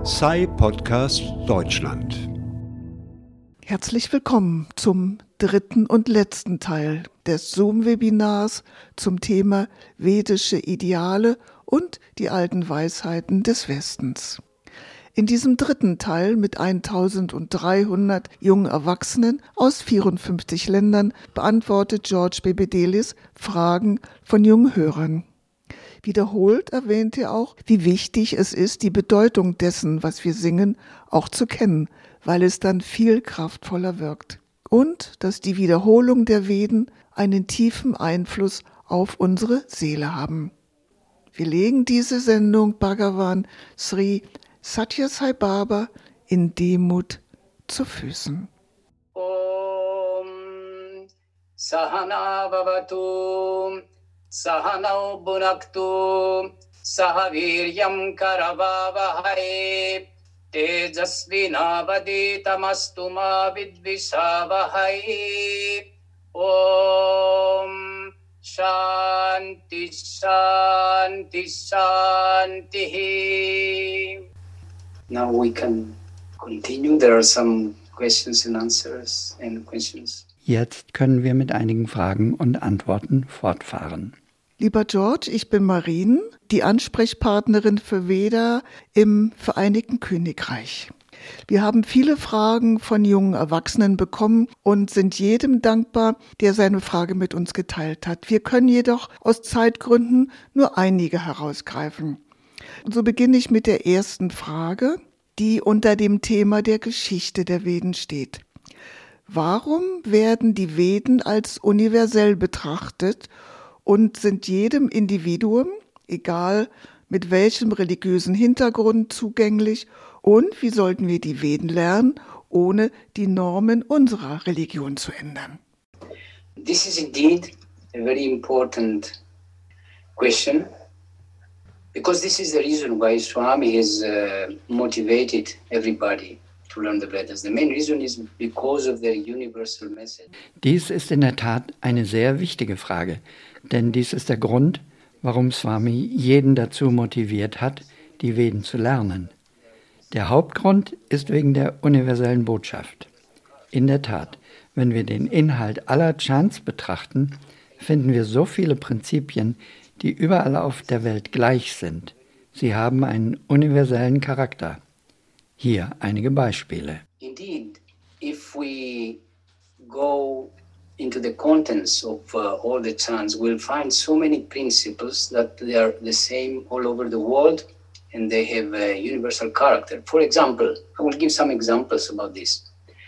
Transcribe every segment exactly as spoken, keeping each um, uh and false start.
Sai Podcast Deutschland. Herzlich willkommen zum dritten und letzten Teil des Zoom-Webinars zum Thema vedische Ideale und die alten Weisheiten des Westens. In diesem dritten Teil mit eintausenddreihundert jungen Erwachsenen aus vierundfünfzig Ländern beantwortet George Bebedelis Fragen von jungen Hörern. Wiederholt erwähnt er auch, wie wichtig es ist, die Bedeutung dessen, was wir singen, auch zu kennen, weil es dann viel kraftvoller wirkt. Und dass die Wiederholung der Veden einen tiefen Einfluss auf unsere Seele haben. Wir legen diese Sendung Bhagavan Sri Sathya Sai Baba in Demut zu Füßen. Om Sahana Bhavatu Sahanau Bhunaktu Sahaviryam Karavavahai Tejasvinavaditamastu ma vidvishavahai. Om Shanti Shanti Shanti. Now we can continue. There are some questions and answers and questions. Jetzt können wir mit einigen Fragen und Antworten fortfahren. Lieber George, ich bin Marien, die Ansprechpartnerin für Veda im Vereinigten Königreich. Wir haben viele Fragen von jungen Erwachsenen bekommen und sind jedem dankbar, der seine Frage mit uns geteilt hat. Wir können jedoch aus Zeitgründen nur einige herausgreifen. So beginne ich mit der ersten Frage, die unter dem Thema der Geschichte der Veden steht. Warum werden die Veden als universell betrachtet und sind jedem Individuum, egal mit welchem religiösen Hintergrund, zugänglich? Und wie sollten wir die Veden lernen, ohne die Normen unserer Religion zu ändern? This is indeed a very important question, because this is the reason why Swami has uh, motivated everybody to learn the Vedas. The main reason is because of the universal message. Dies ist in der Tat eine sehr wichtige Frage, denn dies ist der Grund, warum Swami jeden dazu motiviert hat, die Veden zu lernen. Der Hauptgrund ist wegen der universellen Botschaft. In der Tat, wenn wir den Inhalt aller Chants betrachten, finden wir so viele Prinzipien, die überall auf der Welt gleich sind. Sie haben einen universellen Charakter. Hier einige Beispiele. Indeed, if we go into the contents of uh, all the chants, we'll find so many principles that they are the same all over the world and they have a universal character. For example, I will give some examples about this.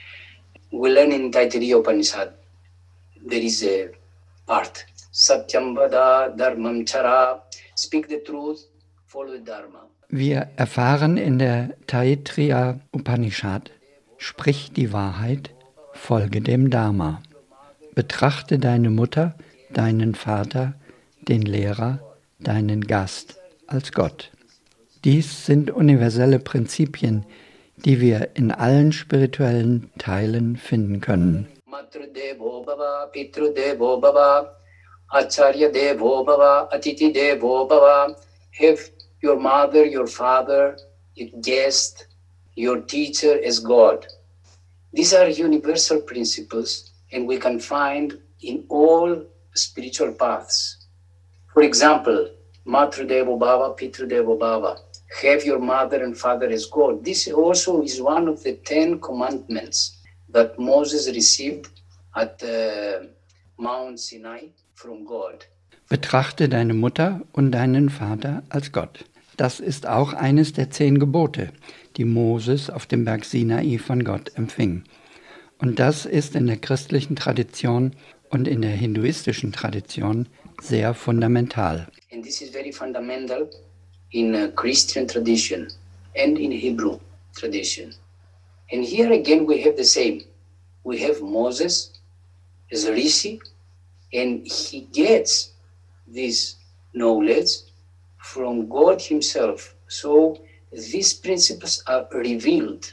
We learn in Taittiriya Upanishad, there is a part, Satyam Vada Dharmam Chara, speak the truth, follow the Dharma. Wir erfahren in der Taittiriya Upanishad, sprich die Wahrheit, folge dem Dharma. Betrachte deine Mutter, deinen Vater, den Lehrer, deinen Gast als Gott. Dies sind universelle Prinzipien, die wir in allen spirituellen Teilen finden können. Matrudevo bhava, pitrudevo bhava, acharya devo bhava, atiti devo bhava. Have your mother, your father, your guest, your teacher as God. These are universal principles, and we can find in all spiritual paths. For example, Matrudevo bhava, pitrudevo bhava. Have your mother and father as God. This also is one of the Ten Commandments that Moses received at uh, Mount Sinai from God. Betrachte deine Mutter und deinen Vater als Gott. Das ist auch eines der zehn Gebote, die Moses auf dem Berg Sinai von Gott empfing. Und das ist in der christlichen Tradition und in der hinduistischen Tradition sehr fundamental. And this is very fundamental in uh, Christian tradition and in Hebrew tradition. And here again we have the same. We have Moses as a Rishi, and he gets this knowledge from God himself. So these principles are revealed,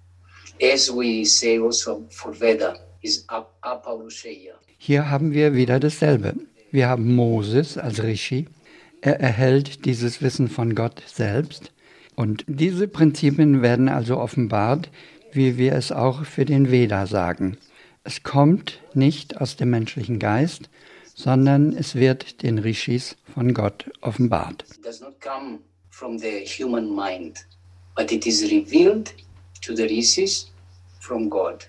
as we say also for Veda, is Apaurushaya. Hier haben wir wieder dasselbe. Wir haben Moses als Rishi. Er erhält dieses Wissen von Gott selbst. Und diese Prinzipien werden also offenbart, wie wir es auch für den Veda sagen. Es kommt nicht aus dem menschlichen Geist, sondern es wird den Rishis von Gott offenbart. It does not come from the human mind, but it is revealed to the Rishis from God.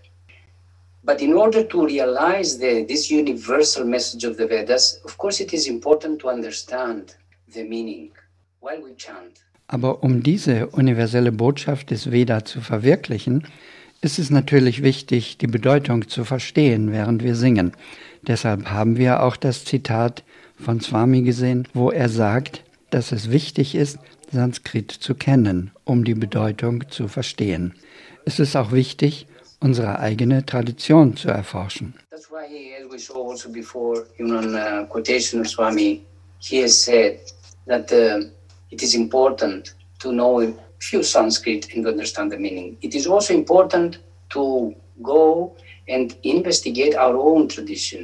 But in order to realize the, this universal message of the Vedas, of course it is important to understand the meaning while we chant. Aber um diese universelle Botschaft des Veda zu verwirklichen, ist es natürlich wichtig, die Bedeutung zu verstehen, während wir singen. Deshalb haben wir auch das Zitat von Swami gesehen, wo er sagt, dass es wichtig ist, Sanskrit zu kennen, um die Bedeutung zu verstehen. Es ist auch wichtig, unsere eigene Tradition zu erforschen. That's why, as we saw also before, you know, in a quotation of Swami, he has said that uh, it is important to know a few Sanskrit and to understand the meaning. It is also important to go and investigate our own tradition.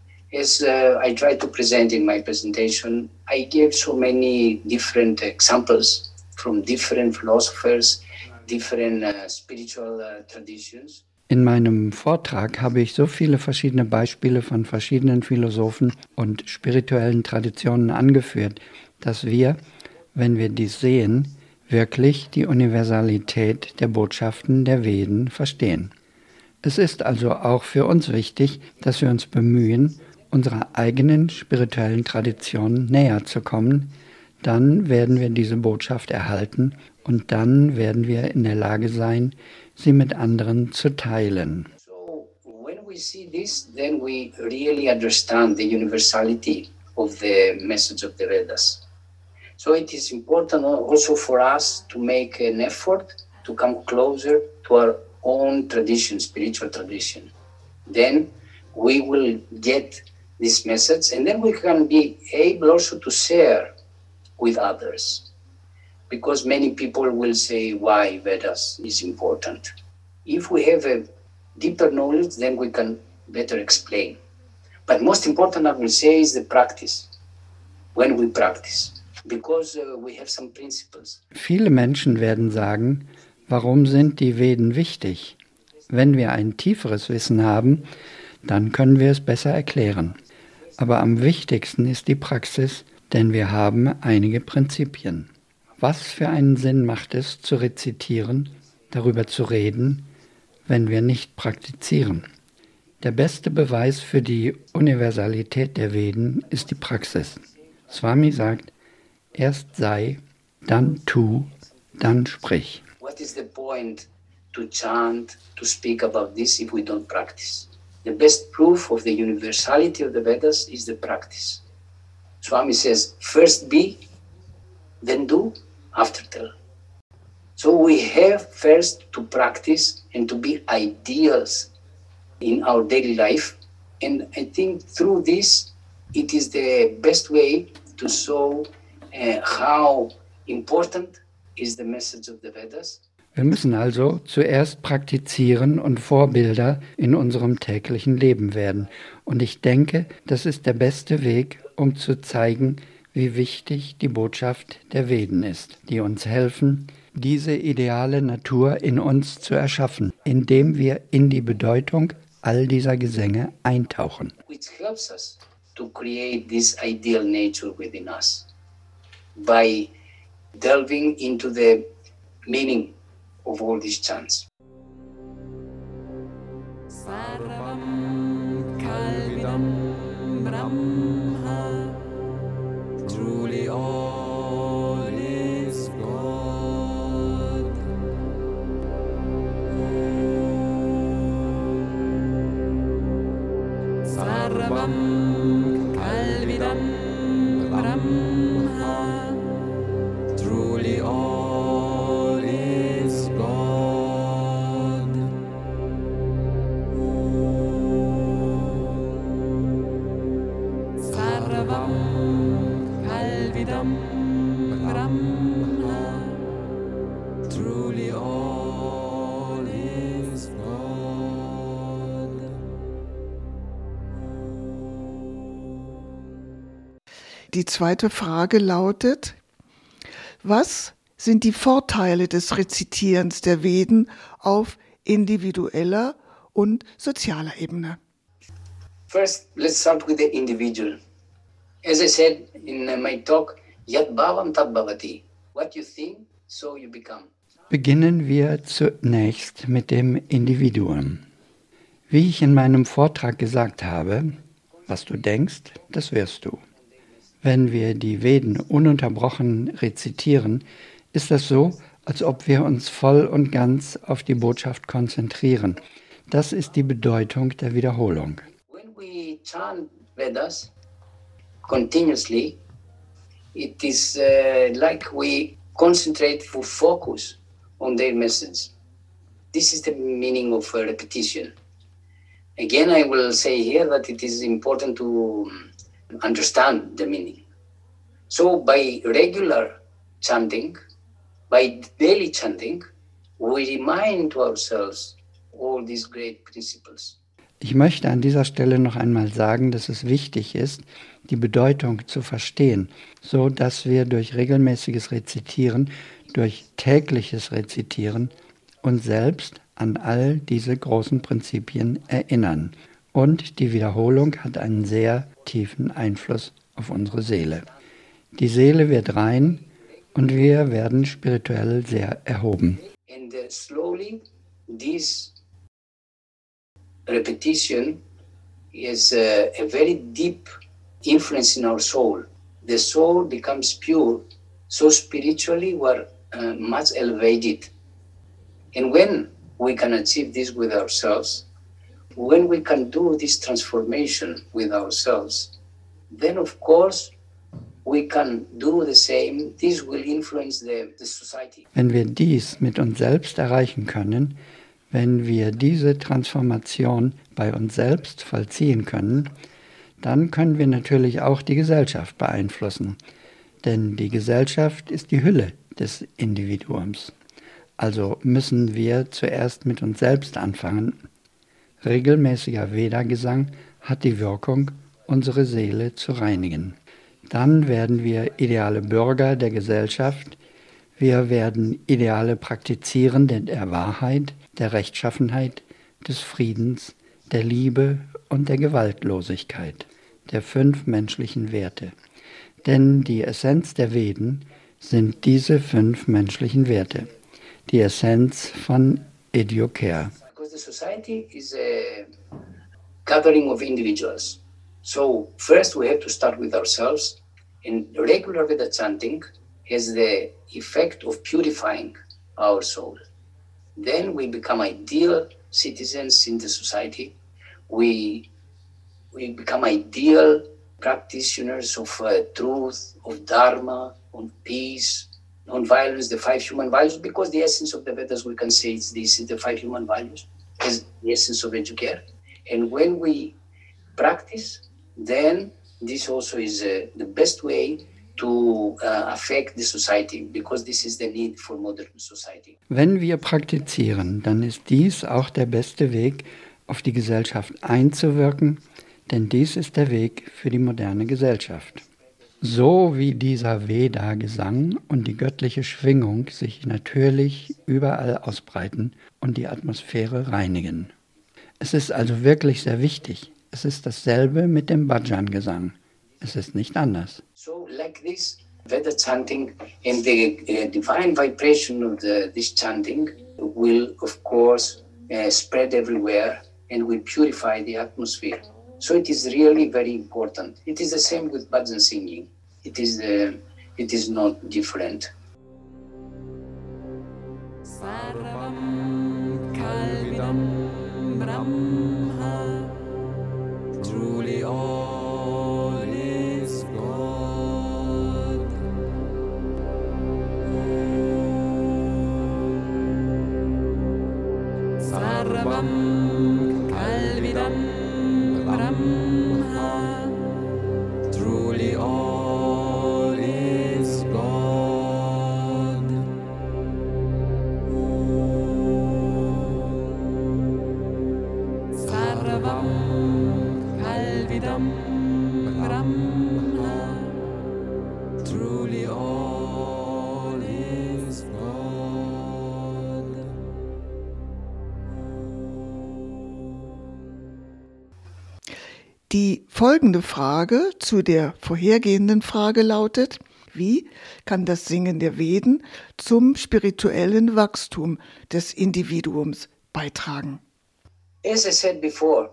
As uh, I tried to present in my presentation, I gave so many different examples from different philosophers, different uh, spiritual uh, traditions. In meinem Vortrag habe ich so viele verschiedene Beispiele von verschiedenen Philosophen und spirituellen Traditionen angeführt, dass wir, wenn wir dies sehen, wirklich die Universalität der Botschaften der Veden verstehen. Es ist also auch für uns wichtig, dass wir uns bemühen, unserer eigenen spirituellen Tradition näher zu kommen. Dann werden wir diese Botschaft erhalten und dann werden wir in der Lage sein, sie mit anderen zu teilen. So when we see this, then we really understand the universality of the message of the Vedas. So it is important also for us to make an effort to come closer to our own tradition, spiritual tradition. Then we will get this message and then we can be able also to share with others. Because many people will say why Vedas is important. If we have a deeper knowledge, then we can better explain. But most important, I will say, is the practice. When we practice. Because uh, we have some principles. Viele Menschen werden sagen, warum sind die Veden wichtig? Wenn wir ein tieferes Wissen haben, dann können wir es besser erklären. Aber am wichtigsten ist die Praxis, denn wir haben einige Prinzipien. Was für einen Sinn macht es, zu rezitieren, darüber zu reden, wenn wir nicht praktizieren? Der beste Beweis für die Universalität der Veden ist die Praxis. Swami sagt, erst sei, dann tu, dann sprich. What is the point to chant, to speak about this if we don't practice? The best proof of the universality of the Vedas is the practice. Swami says, first be, then do, after tell. So we have first to practice and to be ideals in our daily life. And I think through this, it is the best way to show uh, how important is the message of the Vedas. Wir müssen also zuerst praktizieren und Vorbilder in unserem täglichen Leben werden. Und ich denke, das ist der beste Weg, um zu zeigen, wie wichtig die Botschaft der Veden ist, die uns helfen, diese ideale Natur in uns zu erschaffen, indem wir in die Bedeutung all dieser Gesänge eintauchen. Which helps us to create this ideal nature within us by delving into the meaning of all these chants. Sarvam Kalvidam Brahma, truly all is God. Sarvam Kalvidam Brahma, truly all is God. Sarvam Kalvidam Brahma, truly all is God. Die zweite Frage lautet, was sind die Vorteile des Rezitierens der Veden auf individueller und sozialer Ebene? First, let's start with the individual. As I said in my talk, Yat Bhavam Tat Bhavati. What you think, so you become. Beginnen wir zunächst mit dem Individuum. Wie ich in meinem Vortrag gesagt habe, was du denkst, das wirst du. Wenn wir die Veden ununterbrochen rezitieren, ist das so, als ob wir uns voll und ganz auf die Botschaft konzentrieren. Das ist die Bedeutung der Wiederholung. When we chant Vedas continuously, it is uh, like we concentrate for focus on their message. This is the meaning of uh, repetition. Again, I will say here that it is important to understand the meaning. So by regular chanting, by daily chanting, we remind to ourselves all these great principles. Ich möchte an dieser Stelle noch einmal sagen, dass es wichtig ist, die Bedeutung zu verstehen, so dass wir durch regelmäßiges Rezitieren, durch tägliches Rezitieren uns selbst an all diese großen Prinzipien erinnern. Und die Wiederholung hat einen sehr tiefen Einfluss auf unsere Seele. Die Seele wird rein und wir werden spirituell sehr erhoben. And uh, slowly, this repetition is uh, a very deep influence in our soul. The soul becomes pure, so spiritually we're uh, much elevated. And when we can achieve this with ourselves, when we can do this transformation with ourselves, then of course we can do the same. This will influence the, the society. Wenn wir dies mit uns selbst erreichen können, wenn wir diese Transformation bei uns selbst vollziehen können, dann können wir natürlich auch die Gesellschaft beeinflussen. Denn die Gesellschaft ist die Hülle des Individuums. Also müssen wir zuerst mit uns selbst anfangen. Regelmäßiger Veda-Gesang hat die Wirkung, unsere Seele zu reinigen. Dann werden wir ideale Bürger der Gesellschaft. Wir werden Ideale praktizierende der Wahrheit, der Rechtschaffenheit, des Friedens, der Liebe und der Gewaltlosigkeit, der fünf menschlichen Werte. Denn die Essenz der Veden sind diese fünf menschlichen Werte. Die Essenz von Educare. Because the society is a gathering of individuals. So first we have to start with ourselves, and regular Veda chanting has the effect of purifying our soul. Then we become ideal citizens in the society. We, we become ideal practitioners of uh, truth, of dharma, of peace, non-violence, the five human values, because the essence of the Vedas, we can say, it's this, the five human values, is the essence of Educare. And when we practice, then this also is uh, the best way to uh, affect the society, because this is the need for modern society. Wenn wir praktizieren, dann ist dies auch der beste Weg, auf die Gesellschaft einzuwirken, denn dies ist der Weg für die moderne Gesellschaft. So wie dieser Veda-Gesang und die göttliche Schwingung sich natürlich überall ausbreiten und die Atmosphäre reinigen. Es ist also wirklich sehr wichtig. Es ist dasselbe mit dem Bhajan-Gesang. Es ist nicht anders. So like this, Veda chanting and the uh, divine vibration of the, this chanting will of course uh, spread everywhere and will purify the atmosphere. So it is really very important. It is the same with bhajan singing. It is the, it is not different. Sarvam Kalvidam Brahma, truly all is God. Sarvam Kalvidam Brahma, truly all is God. Sarvam Kalvidam Brahma, truly all is Die folgende Frage zu der vorhergehenden Frage lautet: Wie kann das Singen der Veden zum spirituellen Wachstum des Individuums beitragen? As I said before,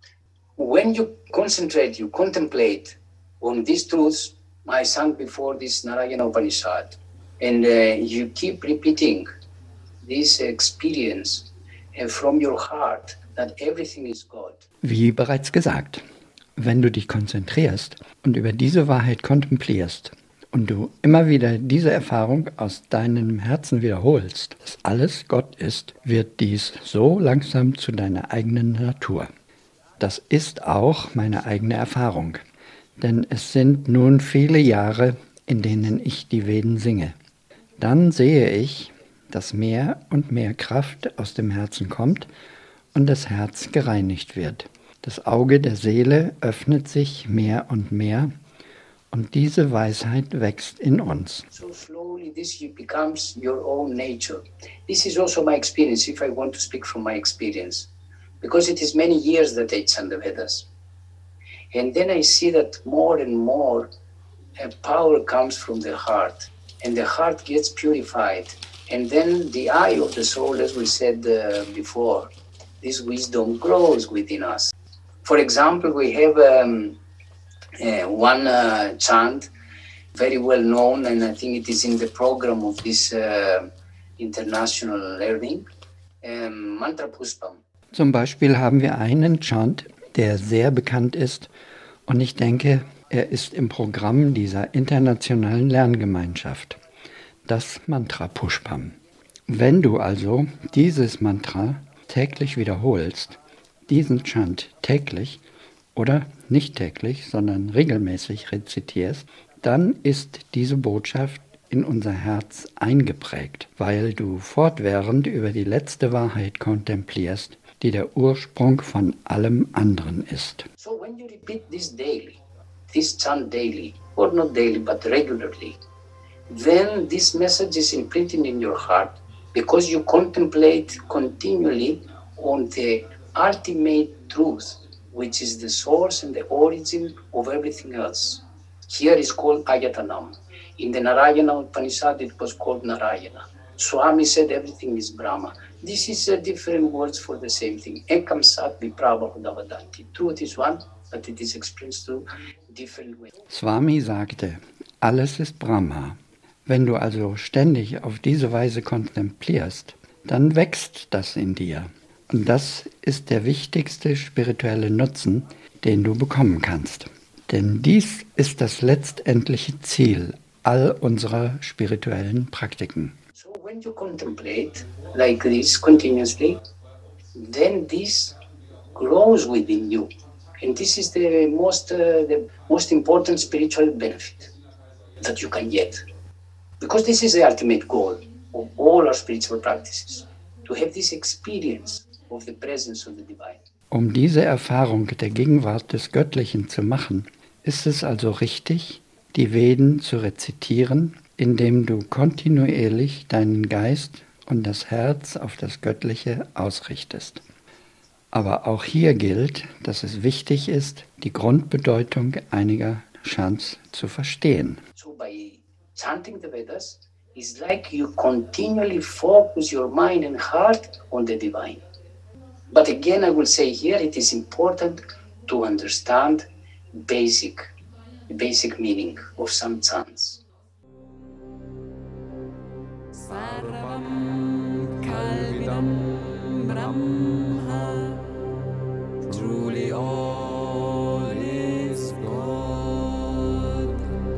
when you concentrate, you contemplate on these truths I sang before this Narayana Upanishad, and uh, you keep repeating this experience uh, from your heart that everything is God. Wie bereits gesagt, wenn du dich konzentrierst und über diese Wahrheit kontemplierst und du immer wieder diese Erfahrung aus deinem Herzen wiederholst, dass alles Gott ist, wird dies so langsam zu deiner eigenen Natur. Das ist auch meine eigene Erfahrung, denn es sind nun viele Jahre, in denen ich die Veden singe. Dann sehe ich, dass mehr und mehr Kraft aus dem Herzen kommt und das Herz gereinigt wird. Das Auge der Seele öffnet sich mehr und mehr und diese Weisheit wächst in uns. So slowly this becomes your own nature. This is also my experience, if I want to speak from my experience, because it is many years that I chant the Vedas. And then I see that more and more a power comes from the heart, and the heart gets purified. And then the eye of the soul, as we said uh, before, this wisdom grows within us. For example, we have um, uh, one uh, chant, very well known, and I think it is in the program of this uh, international learning, um, Mantra Pushpam. Zum Beispiel haben wir einen Chant, der sehr bekannt ist und ich denke, er ist im Programm dieser internationalen Lerngemeinschaft, das Mantra Pushpam. Wenn du also dieses Mantra täglich wiederholst, diesen Chant täglich oder nicht täglich, sondern regelmäßig rezitierst, dann ist diese Botschaft in unser Herz eingeprägt, weil du fortwährend über die letzte Wahrheit kontemplierst, die der Ursprung von allem anderen ist. So when you repeat this daily, this chant daily, or not daily but regularly, then this message is imprinted in your heart because you contemplate continually on the ultimate truth, which is the source and the origin of everything else. Here is called Ayatanam. In the Narayana Upanishad it was called Narayana. Swami said everything is Brahma. This is uh, different words for the same thing. Ekam sat viprabhavadavanti. Truth is one, but it is expressed through different ways. Swami sagte, alles ist Brahma. Wenn du also ständig auf diese Weise kontemplierst, dann wächst das in dir. Und das ist der wichtigste spirituelle Nutzen, den du bekommen kannst. Denn dies ist das letztendliche Ziel all unserer spirituellen Praktiken. So when you contemplate like this continuously, then this grows within you. And this is the most, uh, the most important spiritual benefit that you can get. Because this is the ultimate goal of all our spiritual practices, to have this experience of the presence of the divine. Um diese Erfahrung der Gegenwart des Göttlichen zu machen, ist es also richtig, die Veden zu rezitieren, indem du kontinuierlich deinen Geist und das Herz auf das Göttliche ausrichtest. Aber auch hier gilt, dass es wichtig ist, die Grundbedeutung einiger Chants zu verstehen. So by chanting the Vedas, it's like you continually focus your mind and heart on the divine. But again, I will say here, it is important to understand basic, basic meaning of some chants. Sarvam Kalvidam Brahma, truly all is God.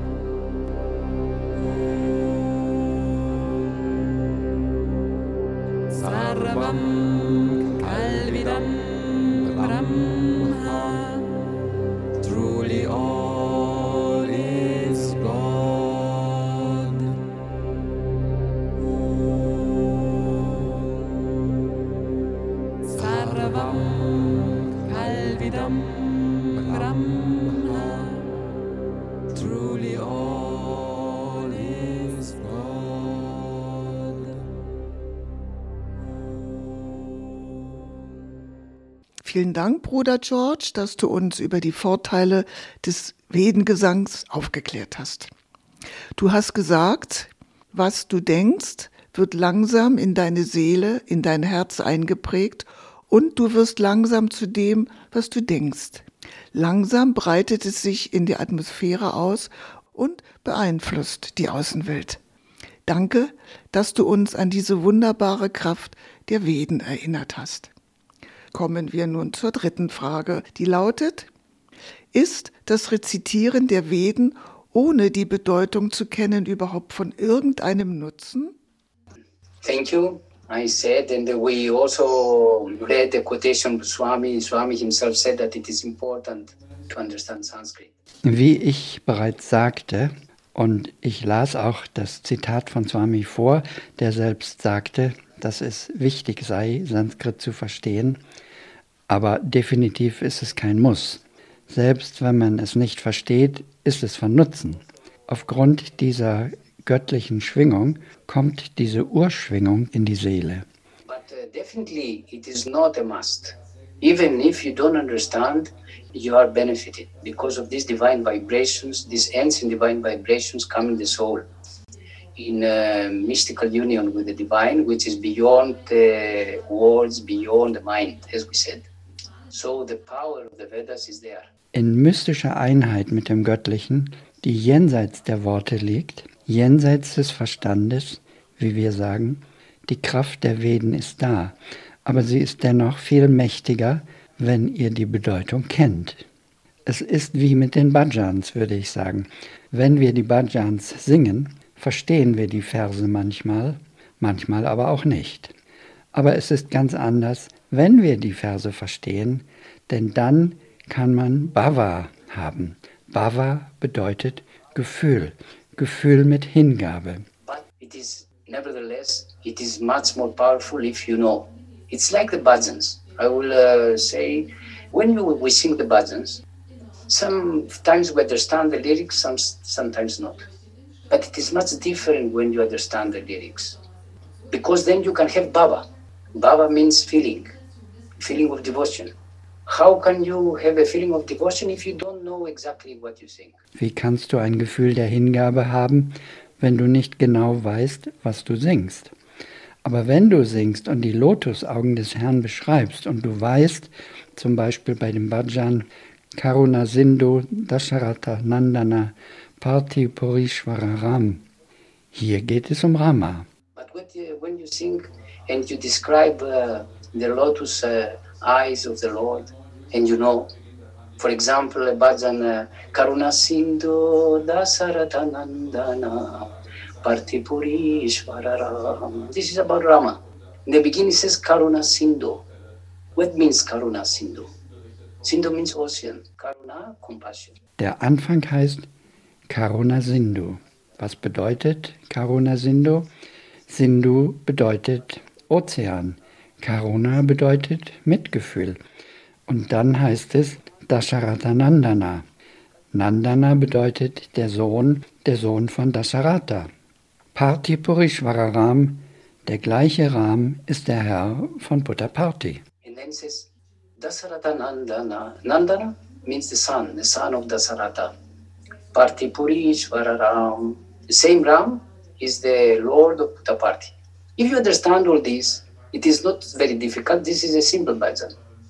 Sarvam Kalvidam Brahma, truly all is God. Sarvam Kalvidam Brahma, truly all is God. Vielen Dank, Bruder George, dass du uns über die Vorteile des Vedengesangs aufgeklärt hast. Du hast gesagt, was du denkst, wird langsam in deine Seele, in dein Herz eingeprägt und du wirst langsam zu dem, was du denkst. Langsam breitet es sich in die Atmosphäre aus und beeinflusst die Außenwelt. Danke, dass du uns an diese wunderbare Kraft der Veden erinnert hast. Kommen wir nun zur dritten Frage, die lautet: Ist das Rezitieren der Veden, ohne die Bedeutung zu kennen, überhaupt von irgendeinem Nutzen? Thank you. I said, and we also read the quotation of Swami. Swami himself said that it is important to understand Sanskrit. Wie ich bereits sagte, und ich las auch das Zitat von Swami vor, der selbst sagte, dass es wichtig sei, Sanskrit zu verstehen, aber definitiv ist es kein Muss. Selbst wenn man es nicht versteht, ist es von Nutzen. Aufgrund dieser göttlichen Schwingung kommt diese Urschwingung in die Seele. But uh, definitely it is not a must. Even if you don't understand, you are benefited because of these divine vibrations, these ancient divine vibrations come in the soul in uh, mystical union with the divine, which is beyond the words, beyond the mind, as we said. So the power of the Vedas is there. In mystischer Einheit mit dem Göttlichen, die jenseits der Worte liegt, jenseits des Verstandes, wie wir sagen, die Kraft der Veden ist da, aber sie ist dennoch viel mächtiger, wenn ihr die Bedeutung kennt. Es ist wie mit den Bhajans, würde ich sagen. Wenn wir die Bhajans singen, verstehen wir die Verse manchmal, manchmal aber auch nicht. Aber es ist ganz anders, wenn wir die Verse verstehen, denn dann kann man Bhava haben. Bhava bedeutet Gefühl, Gefühl mit Hingabe. But it is, nevertheless, it is much more powerful if you know. It's like the bhajans. I will uh, say, when you, we sing the bhajans, sometimes we understand the lyrics, some, sometimes not. But it is much different when you understand the lyrics. Because then you can have bhava. Bhava means feeling, feeling of devotion. How can you have a feeling of devotion if you don't know exactly what you sing? Wie kannst du ein Gefühl der Hingabe haben, wenn du nicht genau weißt, was du singst? Aber wenn du singst und die Lotusaugen des Herrn beschreibst und du weißt, zum Beispiel bei dem Bhajan Karuna Sindhu Dasharatha Nandana Parthi Purishvara Ram, hier geht es um Rama. But when you, when you sing and you describe uh, the lotus uh, eyes of the Lord, and you know, for example, a bhajan uh, Karuna Sindhu Dasharatha Nandana Parthi Purishvara Ram. This is about Rama. In the beginning it says Karuna Sindhu. What means Karuna Sindhu? Sindhu means ocean. Karuna, compassion. Der Anfang heißt Karuna Sindhu. Was bedeutet Karuna Sindhu? Sindhu bedeutet Ozean. Karuna bedeutet Mitgefühl. Und dann heißt es Dasharatha Nandana. Nandana bedeutet der Sohn, der Sohn von Dasharatha. Parthi Purishvara Ram, der gleiche Ram ist der Herr von Puttaparthi. And then it says Dasharatha Nandana. Nandana means the son, the son of Dasharatha. Parthi Purishvara Ram. The same Ram is the Lord of Puttaparthi. If you understand all this, it is not very difficult. This is a simple bhajan.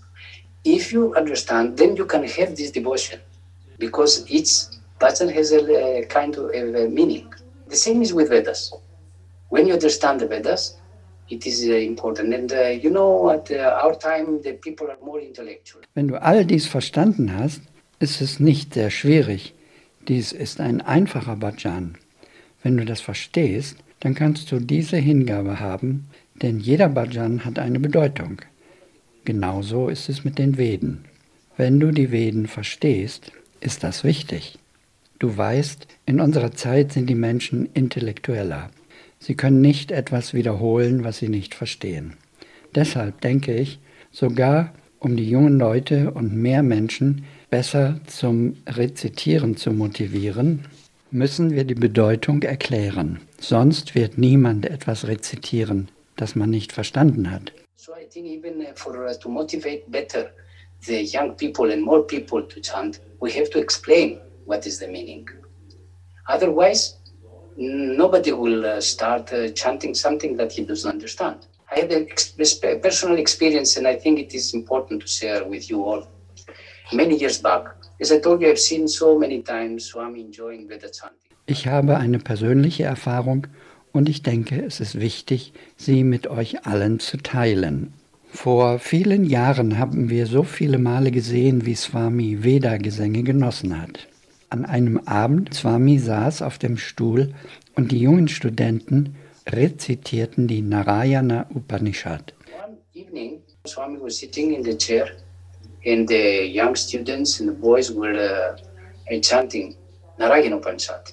If you understand, then you can have this devotion, because each bhajan has a, a kind of a, a meaning. The same is with Vedas. When you understand the Vedas, it is uh, important. And uh, you know, at uh, our time, the people are more intellectual. Wenn du all dies verstanden hast, ist es nicht sehr schwierig. Dies ist ein einfacher Bhajan. Wenn du das verstehst, dann kannst du diese Hingabe haben, denn jeder Bhajan hat eine Bedeutung. Genauso ist es mit den Veden. Wenn du die Veden verstehst, ist das wichtig. Du weißt, in unserer Zeit sind die Menschen intellektueller. Sie können nicht etwas wiederholen, was sie nicht verstehen. Deshalb denke ich, sogar um die jungen Leute und mehr Menschen besser zum Rezitieren zu motivieren, müssen wir die Bedeutung erklären. Sonst wird niemand etwas rezitieren, das man nicht verstanden hat. So I think even uh, for uh, to motivate better the young people and more people to chant, we have to explain what is the meaning. Otherwise, nobody will uh, start uh, chanting something that he doesn't understand. I had a ex- personal experience, and I think it is important to share with you all. Many years back, as I told you, I've seen so many times Swami enjoying Veda chanting. Ich habe eine persönliche Erfahrung und ich denke, es ist wichtig, sie mit euch allen zu teilen. Vor vielen Jahren haben wir so viele Male gesehen, wie Swami Veda-Gesänge genossen hat. An einem Abend, Swami saß auf dem Stuhl und die jungen Studenten rezitierten die Narayana Upanishad. One evening, Swami was sitting in the chair, and the young students and the boys were uh, chanting Narayana Upanishad.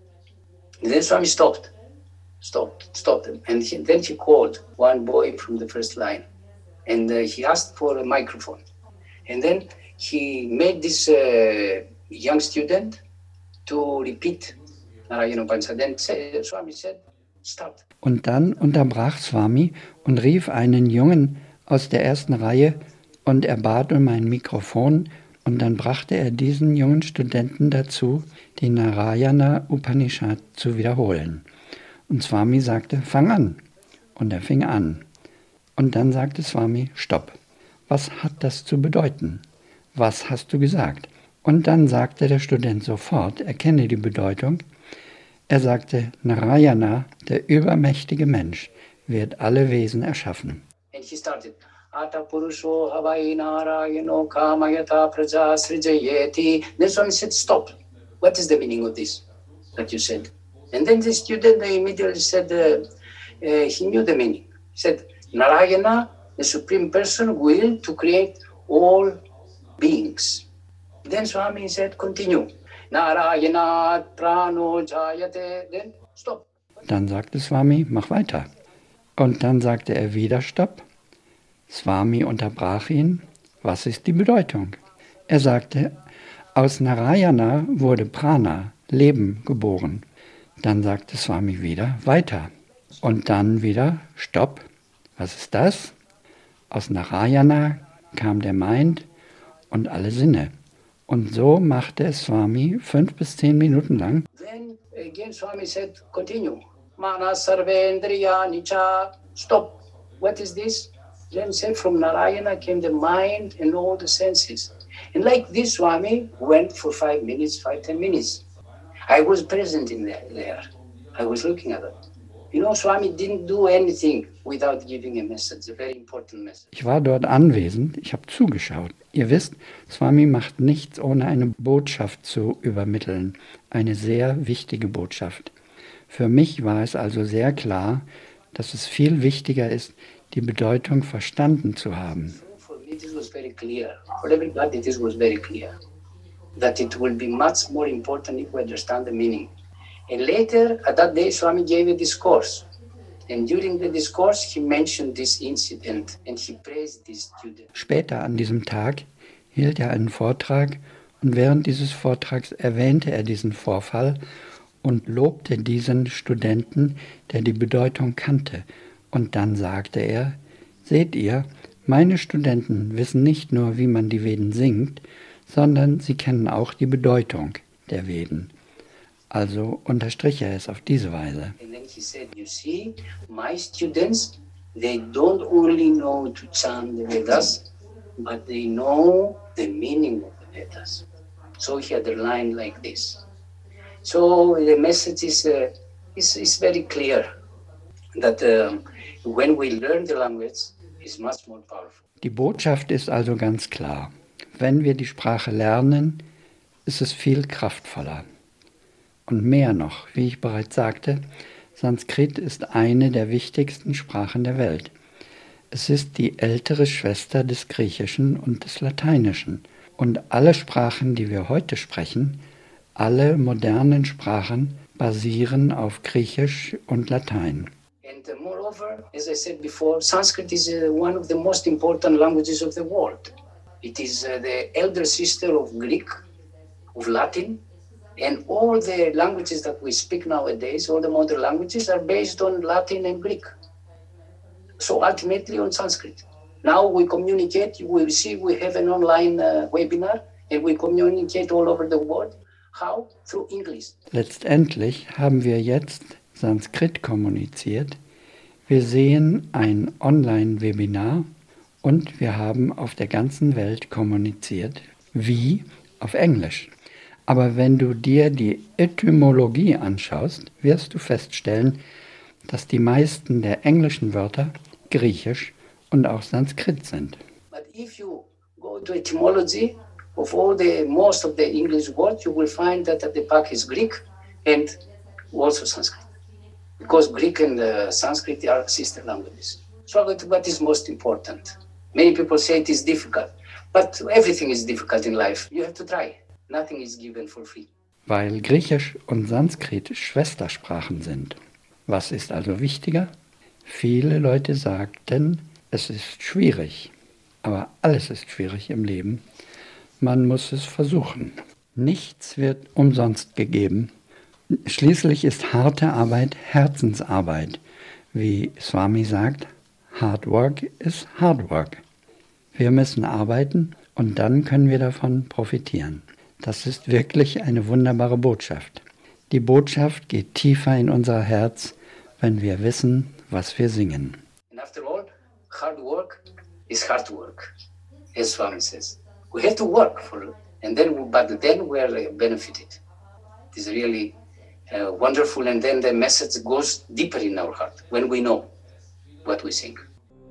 And then Swami stopped, stopped, stopped them. And he, then he called one boy from the first line. And uh, he asked for a microphone. And then he made this uh, young student to repeat Narayana Upanishad. Then say, Swami said, stop. Und dann unterbrach Swami und rief einen Jungen aus der ersten Reihe und er bat um ein Mikrofon und dann brachte er diesen jungen Studenten dazu, die Narayana Upanishad zu wiederholen. Und Swami sagte, fang an. Und er fing an. Und dann sagte Swami, stopp. Was hat das zu bedeuten? Was hast du gesagt? Und dann sagte der Student sofort, erkenne die Bedeutung. Er sagte, Narayana, der übermächtige Mensch, wird alle Wesen erschaffen. And he started, Ata Purusho Havai Narayano Kamayata Praja Srijayeti. Then Swami said, stop. What is the meaning of this that you said? And then the student immediately said, uh, uh, he knew the meaning. He said, Narayana, the Supreme Person, will to create all beings. Then Swami said, continue. Narayana Prano Jayate. Then stop. Dann sagte Swami, mach weiter. Und dann sagte er wieder Stopp. Swami unterbrach ihn. Was ist die Bedeutung? Er sagte, aus Narayana wurde Prana, Leben, geboren. Dann sagte Swami wieder weiter. Und dann wieder Stopp. Was ist das? Aus Narayana kam der Mind und alle Sinne. Und so machte es Swami fünf bis zehn Minuten lang. Then again Swami said, continue. Mana Sarvendriya Nicha. Stop. What is this? Then said from Narayana came the mind and all the senses. And like this Swami went for five minutes, five, ten minutes. I was present in there. there. I was looking at it. You know, Swami didn't do anything without giving a message, a very important message. Ich war dort anwesend, ich habe zugeschaut. Ihr wisst, Swami macht nichts, ohne eine Botschaft zu übermitteln. Eine sehr wichtige Botschaft. Für mich war es also sehr klar, dass es viel wichtiger ist, die Bedeutung verstanden zu haben. For me, this was very clear. For everybody, this was very clear. That it will be much more important if we understand the meaning. And later, at that day, Swami gave a discourse. And during the discourse, he mentioned this incident and he praised this student. Später an diesem Tag hielt er einen Vortrag und während dieses Vortrags erwähnte er diesen Vorfall und lobte diesen Studenten, der die Bedeutung kannte. Und dann sagte er, seht ihr, meine Studenten wissen nicht nur, wie man die Veden singt, sondern sie kennen auch die Bedeutung der Veden. Also unterstrich er es auf diese Weise. And then he said, you see, my students, they don't only know to chant the Vedas, but they know the meaning of the Vedas. So he had a line like this. So the message is, uh, is, is very clear that um, when we learn the language, it's much more powerful. Die Botschaft ist also ganz klar. Wenn wir die Sprache lernen, ist es viel kraftvoller. Und mehr noch, wie ich bereits sagte, Sanskrit ist eine der wichtigsten Sprachen der Welt. Es ist die ältere Schwester des Griechischen und des Lateinischen. Und alle Sprachen, die wir heute sprechen, alle modernen Sprachen, basieren auf Griechisch und Latein. And uh, moreover, as I said before, Sanskrit is uh, one of the most important languages of the world. It is uh, the elder sister of Greek, of Latin, and all the languages that we speak nowadays, all the modern languages, are based on Latin and Greek. So ultimately on Sanskrit. Now we communicate, you will see we have an online uh, webinar and we communicate all over the world. How? Through English. Letztendlich haben wir jetzt Sanskrit kommuniziert. Wir sehen ein Online-Webinar und wir haben auf der ganzen Welt kommuniziert, wie auf Englisch. Aber wenn du dir die Etymologie anschaust, wirst du feststellen, dass die meisten der englischen Wörter griechisch und auch Sanskrit sind. But if you go to etymology of all the most of the English words, you will find that at the back is Greek and also Sanskrit. Because Greek and uh, Sanskrit are sister languages. So what is most important? Many people say it is difficult, but everything is difficult in life. You have to try. Nothing is given for free. Weil Griechisch und Sanskrit Schwestersprachen sind. Was ist also wichtiger? Viele Leute sagten, es ist schwierig. Aber alles ist schwierig im Leben. Man muss es versuchen. Nichts wird umsonst gegeben. Schließlich ist harte Arbeit Herzensarbeit. Wie Swami sagt, hard work is hard work. Wir müssen arbeiten und dann können wir davon profitieren. Das ist wirklich eine wunderbare Botschaft. Die Botschaft geht tiefer in unser Herz, wenn wir wissen, was wir singen. And after all, hard work is hard work, as Swami says. We have to work for it, and then, but then we are benefited. It is really uh, wonderful, and then the message goes deeper in our heart when we know what we sing.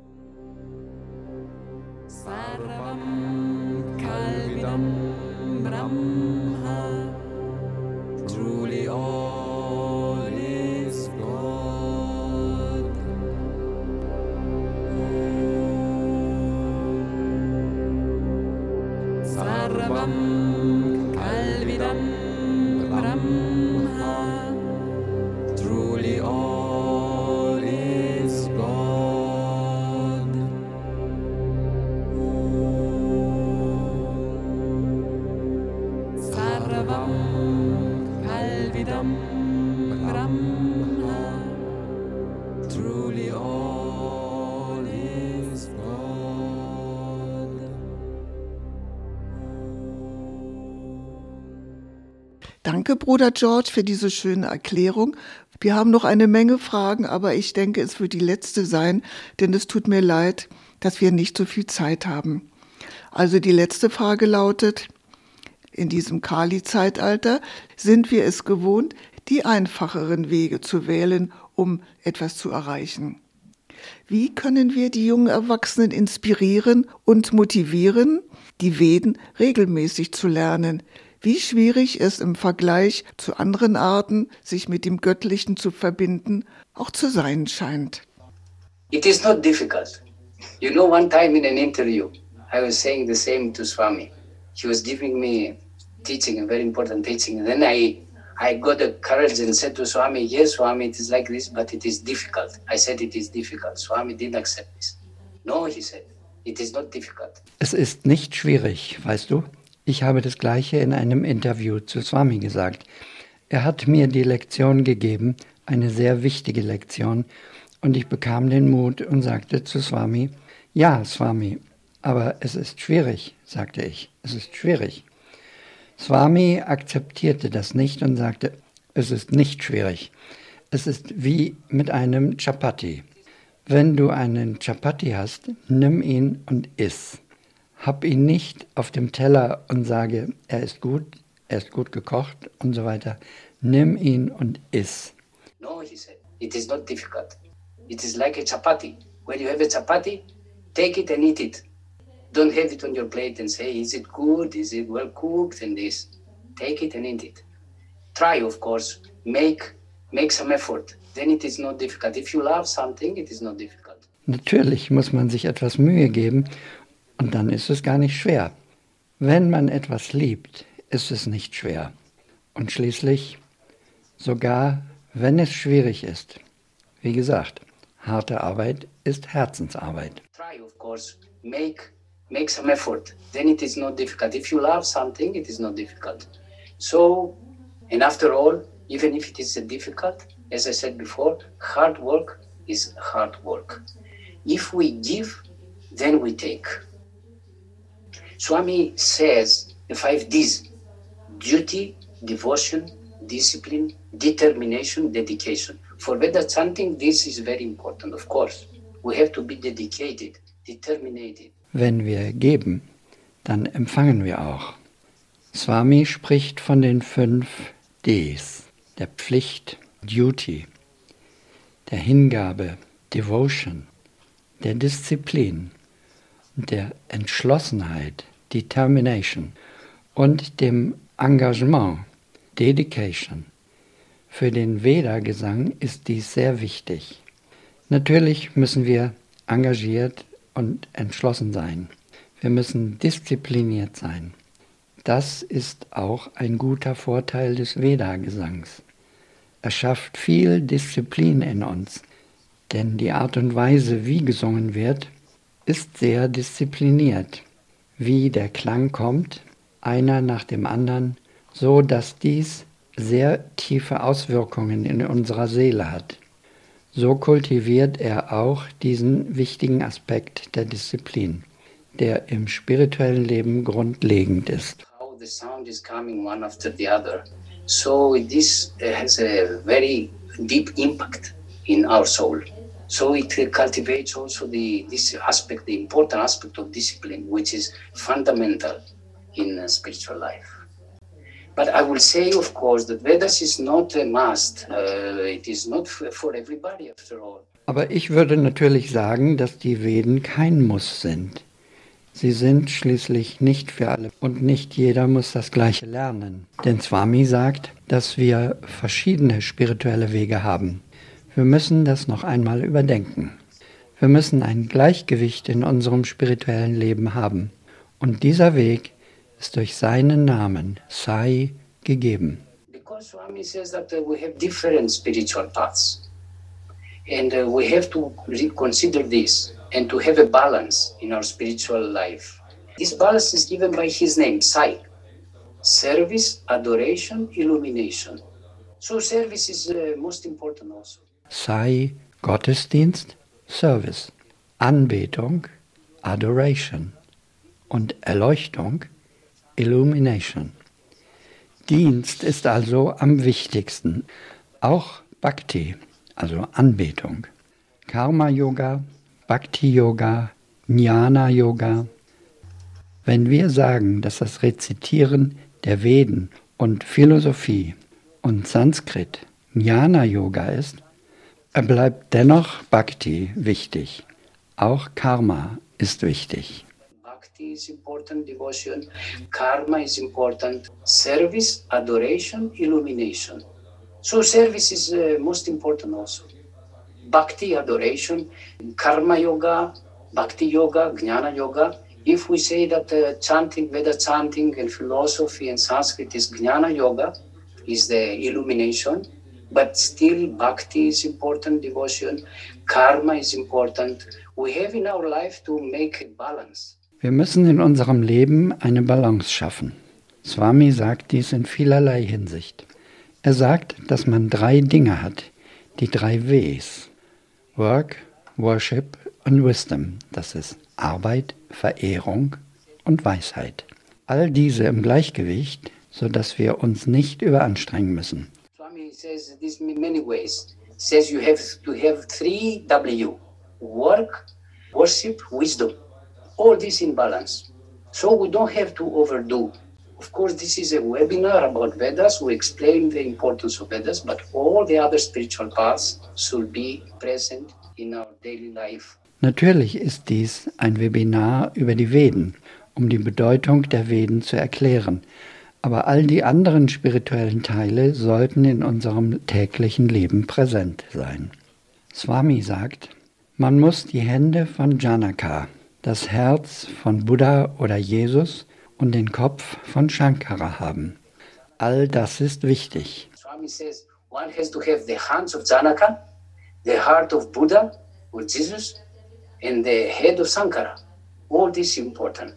Sarvam Kalvidam Brahma, truly all is God. Sarvam Kalvidam Brahma, truly all is God. Sarvam Kalvidam Brahma, truly all is God. Danke, Bruder George, für diese schöne Erklärung. Wir haben noch eine Menge Fragen, aber ich denke, es wird die letzte sein, denn es tut mir leid, dass wir nicht so viel Zeit haben. Also die letzte Frage lautet: In diesem Kali-Zeitalter sind wir es gewohnt, die einfacheren Wege zu wählen, um etwas zu erreichen. Wie können wir die jungen Erwachsenen inspirieren und motivieren, die Veden regelmäßig zu lernen? Wie schwierig es im Vergleich zu anderen Arten, sich mit dem Göttlichen zu verbinden, auch zu sein scheint. It is not difficult. You know, one time in an interview, I was saying the same to Swami. He was giving me teaching, a very important teaching. And then I, I got the courage and said to Swami, yes, Swami, it is like this, but it is difficult. I said it is difficult. Swami didn't accept this. No, he said, it is not difficult. Es ist nicht schwierig, weißt du? Ich habe das Gleiche in einem Interview zu Swami gesagt. Er hat mir die Lektion gegeben, eine sehr wichtige Lektion, und ich bekam den Mut und sagte zu Swami, ja, Swami, aber es ist schwierig, sagte ich, es ist schwierig. Swami akzeptierte das nicht und sagte, es ist nicht schwierig. Es ist wie mit einem Chapati. Wenn du einen Chapati hast, nimm ihn und iss. Hab ihn nicht auf dem Teller und sage, er ist gut, er ist gut gekocht und so weiter. Nimm ihn und iss. No, he said, it is not difficult. It is like a chapati. When you have a chapati, take it and eat it. Don't have it on your plate and say, is it good, is it well cooked, and this. Take it and eat it. Try, of course, make, make some effort. Then it is not difficult. If you love something, it is not difficult. Natürlich muss man sich etwas Mühe geben. Und dann ist es gar nicht schwer. Wenn man etwas liebt, ist es nicht schwer. Und schließlich, sogar wenn es schwierig ist, wie gesagt, harte Arbeit ist Herzensarbeit. Try, of course, make, make some effort. Then it is not difficult. If you love something, it is not difficult. So, and after all, even if it is difficult, as I said before, hard work is hard work. If we give then we take. Swami says the five D's: duty, devotion, discipline, determination, dedication. For Veda chanting, this is very important, of course. We have to be dedicated, determined. Wenn wir geben, dann empfangen wir auch. Swami spricht von den fünf Ds, der Pflicht, Duty, der Hingabe, Devotion, der Disziplin, der Entschlossenheit, Determination und dem Engagement, Dedication. Für den Veda-Gesang ist dies sehr wichtig. Natürlich müssen wir engagiert und entschlossen sein. Wir müssen diszipliniert sein. Das ist auch ein guter Vorteil des Veda-Gesangs. Er schafft viel Disziplin in uns, denn die Art und Weise, wie gesungen wird, ist sehr diszipliniert. Wie der Klang kommt, einer nach dem anderen, so dass dies sehr tiefe Auswirkungen in unserer Seele hat. So kultiviert er auch diesen wichtigen Aspekt der Disziplin, der im spirituellen Leben grundlegend ist. How the sound is coming one after the other. So this has a very deep impact in our soul. So it cultivates also the this aspect, the important aspect of discipline, which is fundamental in uh, spiritual life. But I will say, of course, that Vedas is not a must. Uh, it is not f- for everybody, after all. Aber ich würde natürlich sagen, dass die Veden kein Muss sind. Sie sind schließlich nicht für alle und nicht jeder muss das Gleiche lernen. Denn Swami sagt, dass wir verschiedene spirituelle Wege haben. Wir müssen das noch einmal überdenken. Wir müssen ein Gleichgewicht in unserem spirituellen Leben haben. Und dieser Weg ist durch seinen Namen, Sai, gegeben. Because Swami says that uh, we have different spiritual paths. And uh, we have to re- consider this and to have a balance in our spiritual life. This balance is given by his name, Sai. Service, adoration, illumination. So service is uh, most important also. Sai, Gottesdienst, Service, Anbetung, Adoration und Erleuchtung, Illumination. Dienst ist also am wichtigsten. Auch Bhakti, also Anbetung. Karma-Yoga, Bhakti-Yoga, Jnana-Yoga. Wenn wir sagen, dass das Rezitieren der Veden und Philosophie und Sanskrit Jnana-Yoga ist, bleibt dennoch Bhakti wichtig. Auch Karma ist wichtig. Bhakti is important, devotion. Karma is important. Service, adoration, illumination. So service is uh, most important also. Bhakti, adoration, karma yoga, bhakti yoga, jnana yoga. If we say that uh, chanting, Veda chanting and philosophy and Sanskrit is jnana yoga, is the illumination, but still bhakti is important, devotion, karma is important. We have in our life to make a balance. Wir müssen in unserem Leben eine Balance schaffen. Swami sagt dies in vielerlei Hinsicht. Er sagt, dass man drei Dinge hat, die drei Ws. Work, Worship und Wisdom. Das ist Arbeit, Verehrung und Weisheit. All diese im Gleichgewicht, sodass wir uns nicht überanstrengen müssen. Swami says this in many ways. He says you have to have three W. Work, worship, wisdom. All this in balance. So we don't have to overdo. Of course, this is a webinar about Vedas. We explain the importance of Vedas, but all the other spiritual paths should be present in our daily life. Natürlich ist dies ein Webinar über die Veden, um die Bedeutung der Veden zu erklären. Aber all die anderen spirituellen Teile sollten in unserem täglichen Leben präsent sein. Swami sagt, man muss die Hände von Janaka, das Herz von Buddha oder Jesus und den Kopf von Shankara haben. All das ist wichtig. Swami says one has to have the hands of Janaka, the heart of Buddha or Jesus, and the head of Sankara. All this is important.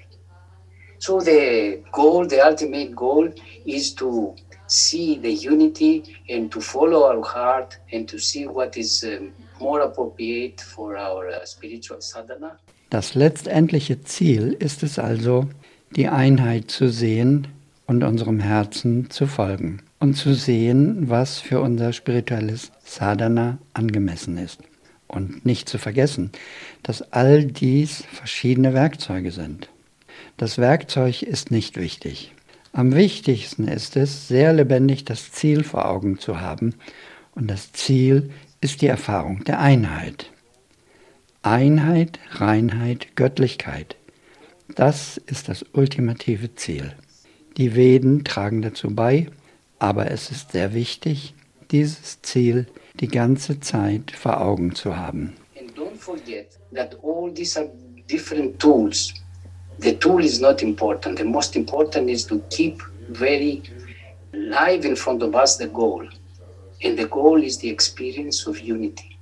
So the goal, the ultimate goal is to see the unity and to follow our heart and to see what is um, more appropriate for our uh, spiritual sadhana. Das letztendliche Ziel ist es also, die Einheit zu sehen und unserem Herzen zu folgen und zu sehen, was für unser spirituelles Sadhana angemessen ist. Und nicht zu vergessen, dass all dies verschiedene Werkzeuge sind. Das Werkzeug ist nicht wichtig. Am wichtigsten ist es, sehr lebendig das Ziel vor Augen zu haben. Und das Ziel ist die Erfahrung der Einheit. Einheit, Reinheit, Göttlichkeit. Das ist das ultimative Ziel. Die Veden tragen dazu bei, aber es ist sehr wichtig, dieses Ziel die ganze Zeit vor Augen zu haben. And don't forget that all these are different tools. The tool is not important. The most important is to keep very live in front of us the goal. And the goal is the experience of unity.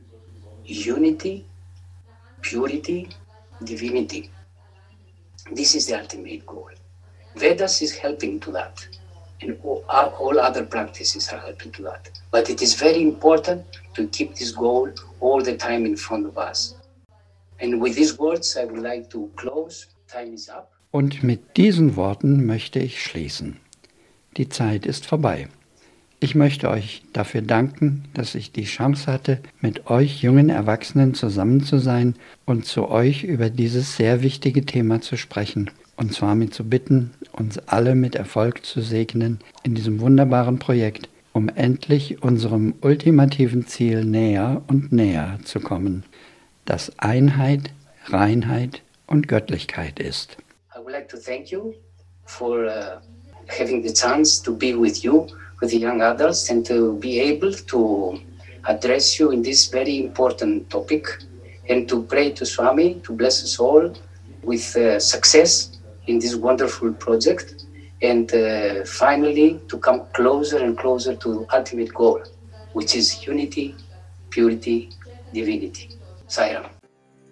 Unity, purity, divinity. This is the ultimate goal. Vedas is helping to that. And all, all other practices are helping to that. But it is very important to keep this goal all the time in front of us. And with these words, I would like to close. Time is up. Und mit diesen Worten möchte ich schließen. Die Zeit ist vorbei. Ich möchte euch dafür danken, dass ich die Chance hatte, mit euch jungen Erwachsenen zusammen zu sein und zu euch über dieses sehr wichtige Thema zu sprechen. Und zwar mit zu bitten, uns alle mit Erfolg zu segnen in diesem wunderbaren Projekt, um endlich unserem ultimativen Ziel näher und näher zu kommen, das Einheit, Reinheit und Göttlichkeit ist. I would like to thank you for uh, having the chance to be with you, with the young adults, and to be able to address you in this very important topic, and to pray to Swami to bless us all with uh, success in this wonderful project, and uh, finally to come closer and closer to the ultimate goal, which is unity, purity, divinity. Sai Ram.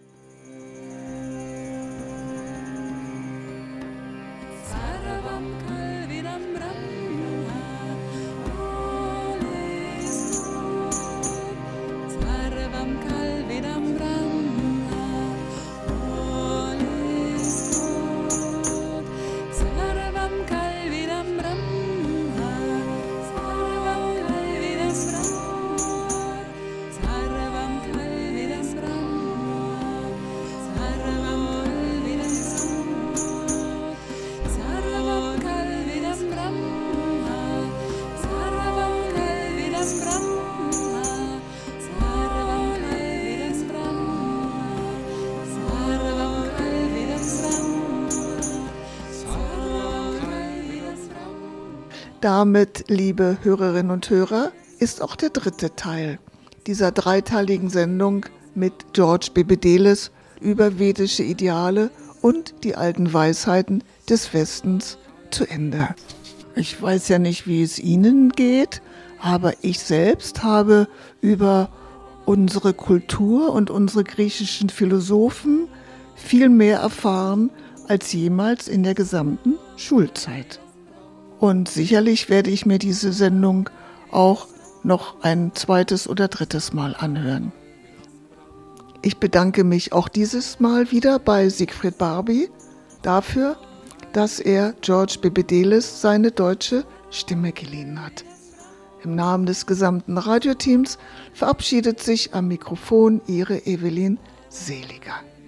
Damit, liebe Hörerinnen und Hörer, ist auch der dritte Teil dieser dreiteiligen Sendung mit George Bebedeles über vedische Ideale und die alten Weisheiten des Westens zu Ende. Ich weiß ja nicht, wie es Ihnen geht, aber ich selbst habe über unsere Kultur und unsere griechischen Philosophen viel mehr erfahren als jemals in der gesamten Schulzeit. Und sicherlich werde ich mir diese Sendung auch noch ein zweites oder drittes Mal anhören. Ich bedanke mich auch dieses Mal wieder bei Siegfried Barbie dafür, dass er George Bebedeles seine deutsche Stimme geliehen hat. Im Namen des gesamten Radioteams verabschiedet sich am Mikrofon Ihre Evelyn Seliger.